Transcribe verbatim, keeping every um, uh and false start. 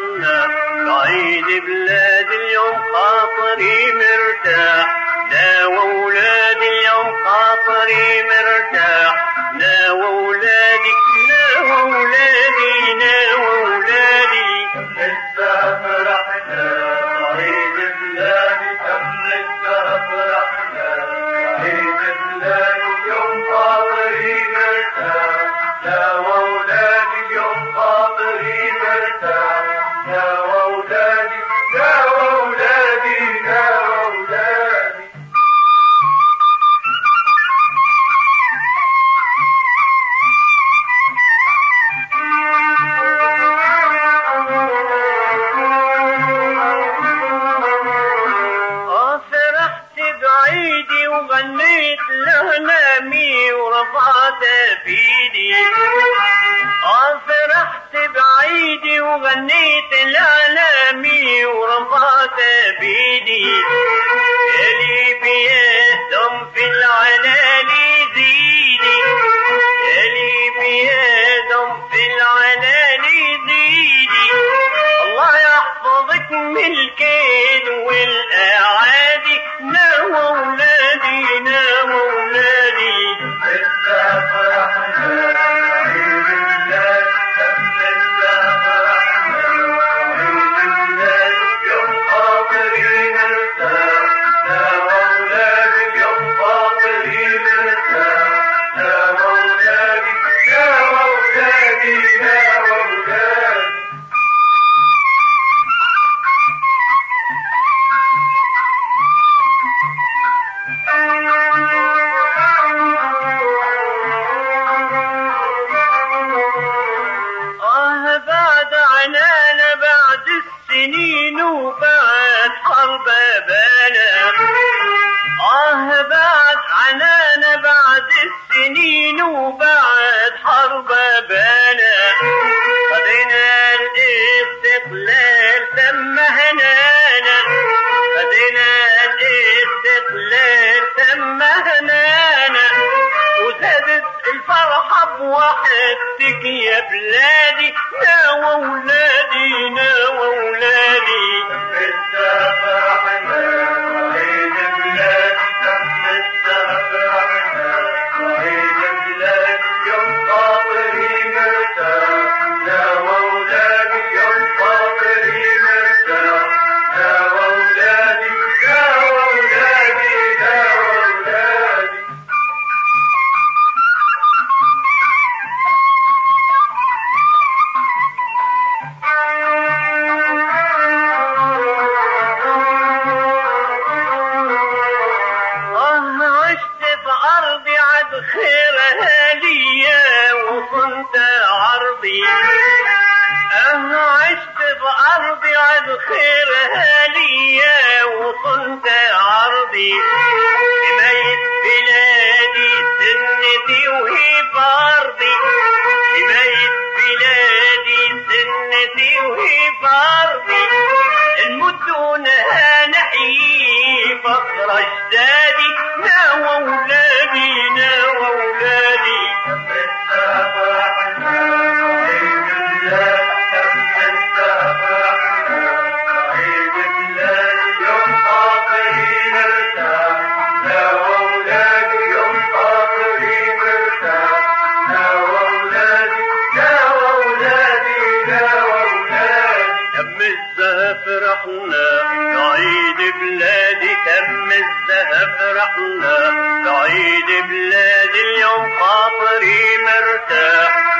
فرحنا بعيد بلاد اليوم خاطري مرتاح لا وولادي اليوم خاطري مرتاح لا وولادي لا وولادي لا وولادي لسه فرحنا بعيد بلادي كم لسه فرحنا بعيد بلادي اليوم خاطري مرتاح لا وولادي اليوم خاطري مرتاح لا وولادي لا وولادي لا وولادي اه فرحت بعيدي وغنيت لهنامي ورفعت بيدي اه فرحت بعيدي وغنيت لهنامي ورفعت بيدي يلي بيدهم في العلالي زيدي يلي بيدهم في العلالي زيدي الله يحفظك من الكيد والاعادي لا وولادي لا وولادي لسه فرحنا بعيد بلادي كم لسه فرحنا بعيد بلادي اليوم خاطري مرتاح لا وولادي اليوم خاطري مرتاح لا وولادي لا وولادي لا وولادي آه بعد عنانا بعد السنين وبعد حرب بانا آه بعد عنانا بعد السنين وبعد حرب بانا خدينا الاستقلال ثم هنانا خدينا الاستقلال ثم هنانا وزادت الفرحة بوحدتك يا بلادي لا وولادي لا وولادي لسه فرحنا بعيد بلادي كم لسه فرحنا بعيد بلادي اليوم خاطري مرتاح لا وولادي اليوم خاطري مرتاح لا وولادي لا وولادي لا وولادي آه عشت في أرضي عد خيرها ليا وصنت عرضي آه عشت في أرضي عد خيرها ليا وصنت عرضي حماية بلادي سنتي وهي فرضي حماية بلادي سنتي وهي فرضي المدونها نحيي فخر أجدادي لا وولادي لا وولادي لسه فرحنا بعيد بلادي كم لسه فرحنا بعيد بلادي اليوم خاطري مرتاح لا وولادي اليوم خاطري مرتاح لا وولادي لا وولادي لا وولادي كم الزهف رحنا بعيد بلادي كم الزهف رحنا بعيد بلادي اليوم خاطري مرتاح